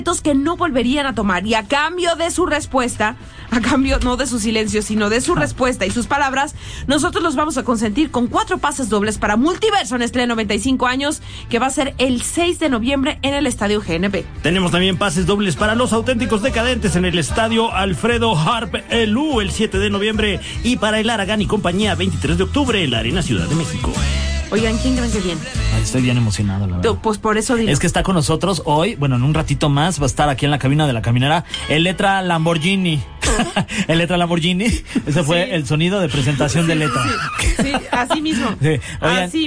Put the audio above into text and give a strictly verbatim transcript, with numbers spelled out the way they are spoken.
que no volverían a tomar, y a cambio de su respuesta, a cambio no de su silencio, sino de su respuesta y sus palabras, nosotros los vamos a consentir con cuatro pases dobles para Multiverso Nestlé noventa y cinco años, que va a ser el seis de noviembre en el Estadio G N P. Tenemos también pases dobles para Los Auténticos Decadentes en el Estadio Alfredo Harp Elú el siete de noviembre, y para el Aragán y compañía veintitrés de octubre en la Arena Ciudad de México. Oigan, ¿quién creen que viene? Ay, estoy bien emocionado, la verdad. Pues por eso digo. Es que está con nosotros hoy, bueno, en un ratito más va a estar aquí en la cabina de La Caminera el Letra Lamborghini. El Letra Lamborghini. Ese fue sí. El sonido de presentación de Letra. Sí, sí, así mismo. Sí. Oigan, así